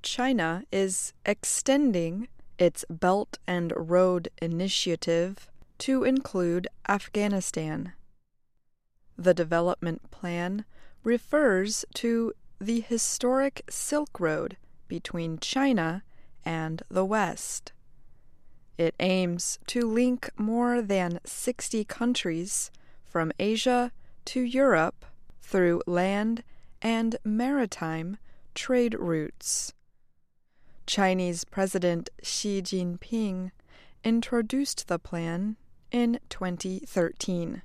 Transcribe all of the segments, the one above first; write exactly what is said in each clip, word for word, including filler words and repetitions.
China is extending its Belt and Road Initiative to include Afghanistan. The development plan refers to the historic Silk Road between China and the West. It aims to link more than sixty countries from Asia to Europe through land and maritime trade routes. Chinese President Xi Jinping introduced the plan in twenty thirteen.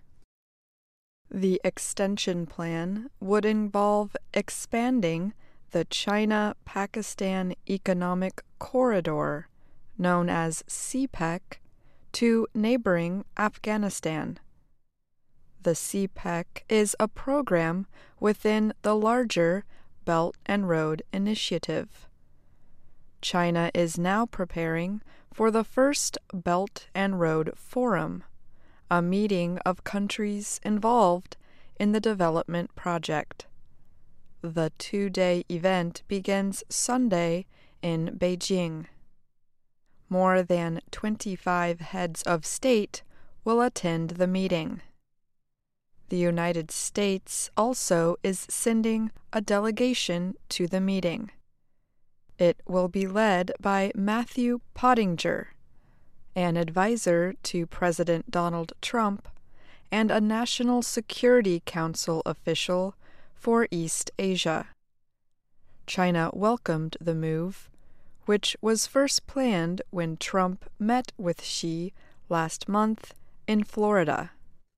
The extension plan would involve expanding the China-Pakistan Economic Corridor, known as C PEC, to neighboring Afghanistan. The C PEC is a program within the larger Belt and Road Initiative. China is now preparing for the first Belt and Road Forum, a meeting of countries involved in the development project. The two-day event begins Sunday in Beijing. More than twenty-five heads of state will attend the meeting. The United States also is sending a delegation to the meeting. It will be led by Matthew Pottinger, an advisor to President Donald Trump and a National Security Council official for East Asia. China welcomed the move, which was first planned when Trump met with Xi last month in Florida.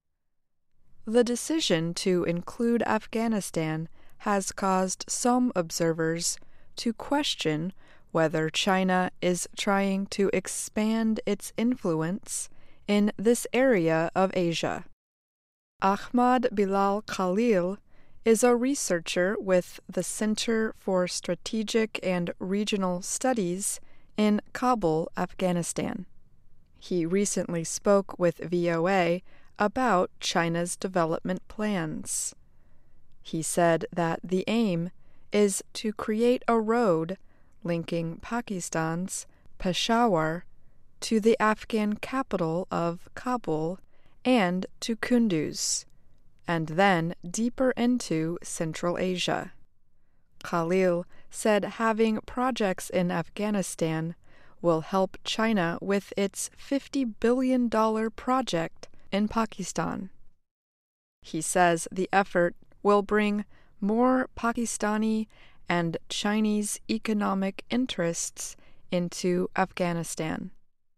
The decision to include Afghanistan has caused some observers to question whether China is trying to expand its influence in this area of Asia. Ahmad Bilal Khalil is a researcher with the Center for Strategic and Regional Studies in Kabul, Afghanistan. He recently spoke with V O A about China's development plans. He said that the aim is to create a road linking Pakistan's Peshawar to the Afghan capital of Kabul and to Kunduz, and then deeper into Central Asia. Khalil said having projects in Afghanistan will help China with its fifty billion dollars project in Pakistan. He says the effort will bring more Pakistani and Chinese economic interests into Afghanistan.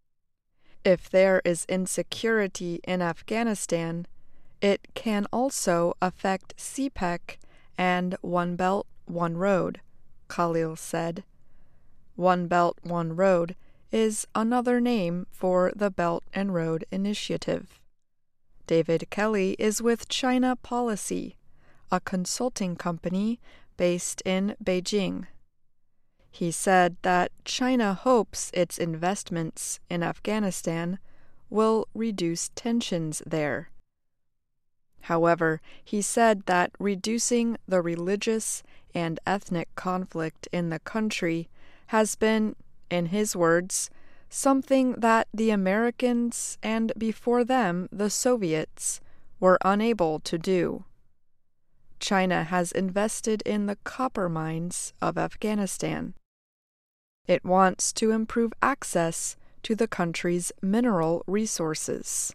If there is insecurity in Afghanistan, it can also affect C PEC and One Belt, One Road, Khalil said. One Belt, One Road is another name for the Belt and Road Initiative. David Kelly is with China Policy, a consulting company based in Beijing. He said that China hopes its investments in Afghanistan will reduce tensions there. However, he said that reducing the religious and ethnic conflict in the country has been, in his words, something that the Americans and before them the Soviets were unable to do. China has invested in the copper mines of Afghanistan. It wants to improve access to the country's mineral resources.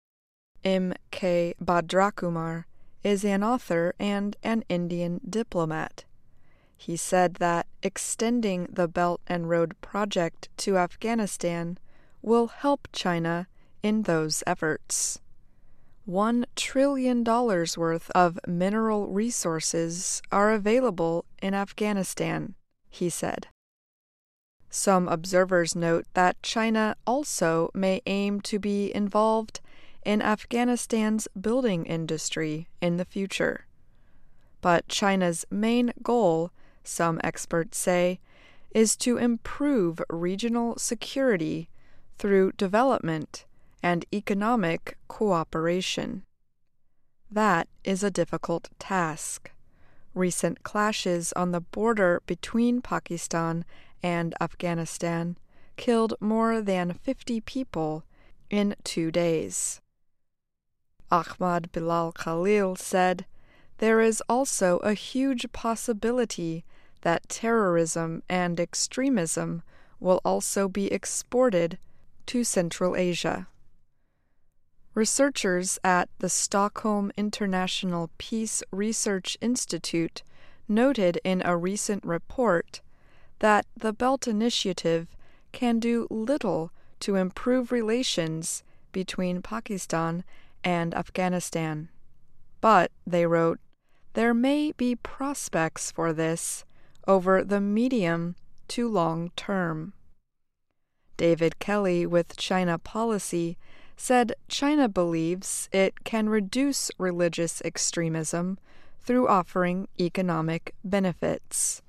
M K Bhadrakumar is an author and an Indian diplomat. He said that extending the Belt and Road project to Afghanistan will help China in those efforts. One trillion dollars worth of mineral resources are available in Afghanistan, he said. Some observers note that China also may aim to be involved in Afghanistan's building industry in the future. But China's main goal, some experts say, is to improve regional security through development and economic cooperation. That is a difficult task. Recent clashes on the border between Pakistan and Afghanistan killed more than fifty people in two days. Ahmad Bilal Khalil said, "There is also a huge possibility that terrorism and extremism will also be exported to Central Asia." Researchers at the Stockholm International Peace Research Institute noted in a recent report that the Belt Initiative can do little to improve relations between Pakistan and Afghanistan. But, they wrote, there may be prospects for this over the medium to long term. David Kelly with China Policy said China believes it can reduce religious extremism through offering economic benefits.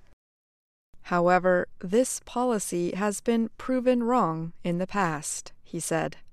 However, this policy has been proven wrong in the past, he said.